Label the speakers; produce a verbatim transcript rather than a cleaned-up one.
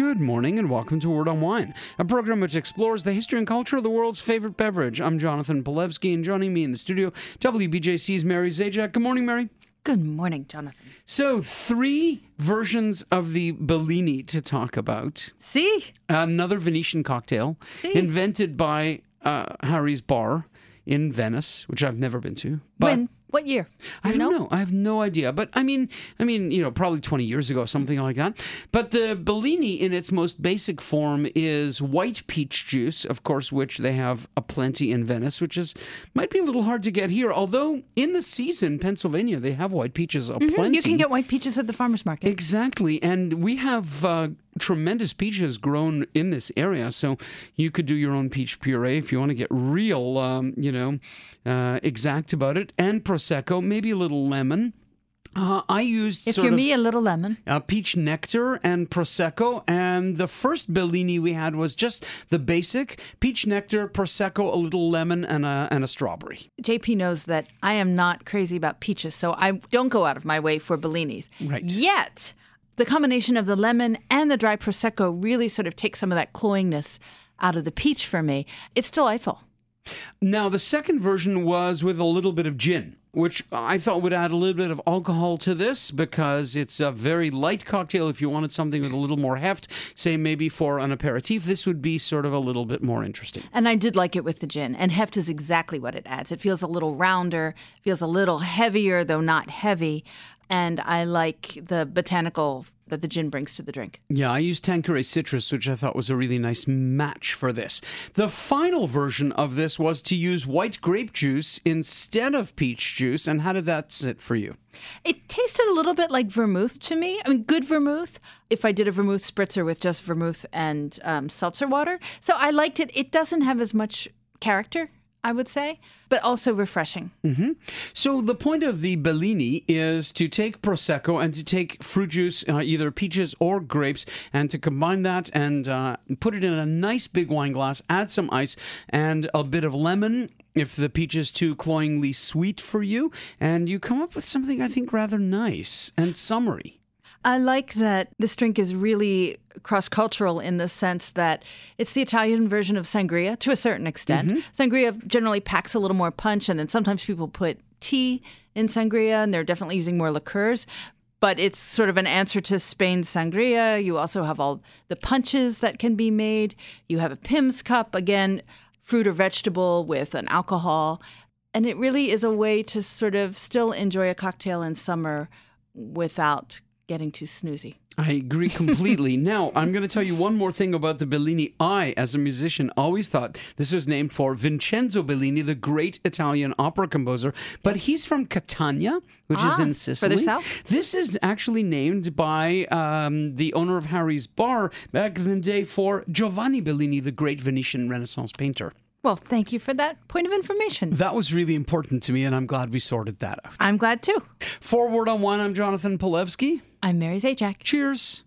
Speaker 1: Good morning and welcome to Word on Wine, a program which explores the history and culture of the world's favorite beverage. I'm Jonathan Polewski, and joining me in the studio, W B J C's Mary Zajac. Good morning, Mary.
Speaker 2: Good morning, Jonathan.
Speaker 1: So, three versions of the Bellini to talk about.
Speaker 2: See?
Speaker 1: Another Venetian cocktail
Speaker 2: See?
Speaker 1: invented by uh, Harry's Bar in Venice, which I've never been to. But
Speaker 2: When? What year?
Speaker 1: I
Speaker 2: You
Speaker 1: don't
Speaker 2: know?
Speaker 1: know. I have no idea. But I mean, I mean, you know, probably twenty years ago, something like that. But the Bellini in its most basic form is white peach juice, of course, which they have a plenty in Venice, which is might be a little hard to get here. Although in the season, Pennsylvania, they have white peaches a
Speaker 2: Mhm,
Speaker 1: plenty.
Speaker 2: You can get white peaches at the farmer's market.
Speaker 1: Exactly. And we have uh, tremendous peaches grown in this area. So you could do your own peach puree if you want to get real, um, you know, uh, exact about it. And Prosecco, maybe a little lemon. Uh, I used
Speaker 2: If
Speaker 1: sort
Speaker 2: you're
Speaker 1: of
Speaker 2: me, a little lemon.
Speaker 1: uh, peach nectar and Prosecco. And the first Bellini we had was just the basic peach nectar, Prosecco, a little lemon, and a, and a strawberry.
Speaker 2: J P knows that I am not crazy about peaches, so I don't go out of my way for Bellinis.
Speaker 1: Right.
Speaker 2: Yet, the combination of the lemon and the dry Prosecco really sort of takes some of that cloyingness out of the peach for me. It's delightful.
Speaker 1: Now, the second version was with a little bit of gin, which I thought would add a little bit of alcohol to this because it's a very light cocktail. If you wanted something with a little more heft, say maybe for an aperitif, this would be sort of a little bit more interesting.
Speaker 2: And I did like it with the gin. And heft is exactly what it adds. It feels a little rounder, feels a little heavier, though not heavy. And I like the botanical that the gin brings to the drink.
Speaker 1: Yeah, I used Tanqueray Citrus, which I thought was a really nice match for this. The final version of this was to use white grape juice instead of peach juice. And how did that sit for you?
Speaker 2: It tasted a little bit like vermouth to me. I mean, good vermouth. If I did a vermouth spritzer with just vermouth and um, seltzer water. So I liked it. It doesn't have as much character, I would say, but also refreshing.
Speaker 1: Mm-hmm. So the point of the Bellini is to take Prosecco and to take fruit juice, uh, either peaches or grapes, and to combine that and uh, put it in a nice big wine glass, add some ice and a bit of lemon if the peach is too cloyingly sweet for you, and you come up with something I think rather nice and summery.
Speaker 2: I like that this drink is really cross-cultural in the sense that it's the Italian version of sangria to a certain extent. Mm-hmm. Sangria generally packs a little more punch, and then sometimes people put tea in sangria, and they're definitely using more liqueurs. But it's sort of an answer to Spain's sangria. You also have all the punches that can be made. You have a Pim's cup, again, fruit or vegetable with an alcohol. And it really is a way to sort of still enjoy a cocktail in summer without getting too snoozy.
Speaker 1: I agree completely. Now, I'm going to tell you one more thing about the Bellini. I, as a musician, always thought this was named for Vincenzo Bellini, the great Italian opera composer. But he's from Catania, which
Speaker 2: ah,
Speaker 1: is in Sicily.
Speaker 2: Further south?
Speaker 1: This is actually named by um, the owner of Harry's Bar back in the day for Giovanni Bellini, the great Venetian Renaissance painter.
Speaker 2: Well, thank you for that point of information.
Speaker 1: That was really important to me, and I'm glad we sorted that out.
Speaker 2: I'm glad too.
Speaker 1: For Word on Wine, I'm Jonathan Polewski.
Speaker 2: I'm Mary Zajac.
Speaker 1: Cheers.